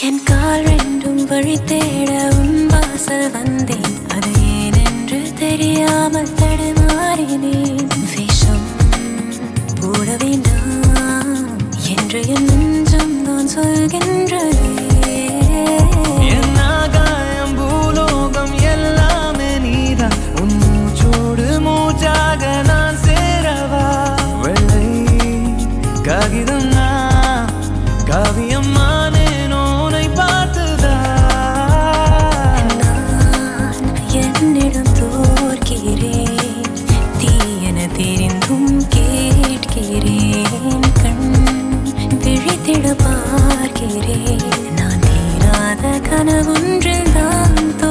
என் கால் ரெண்டும் வழி தேட உன் வாசல் வந்தேன். அது ஏனென்று தெரியாமல் தடுமாறினேன். விஷம் போட வேண்டாம் என்று என் நெஞ்சம் நான் சொல்கின்றதே. என் ஆகாயம் பூலோகம் எல்லாமே நீதான். உன் மூச்சோடு மூச்சாக நான் சேரவா? வெள்ளை காகிதம் நான் காவியம் மானேனோனை பார்த்துதா? நான் என்னிடம் தோற்கிறேன். தீயென தெரிந்தும் கேட்கிறேன். கண் விழித்திட பார்க்கிறேன். நான் தீராத கனவொன்றில் தான்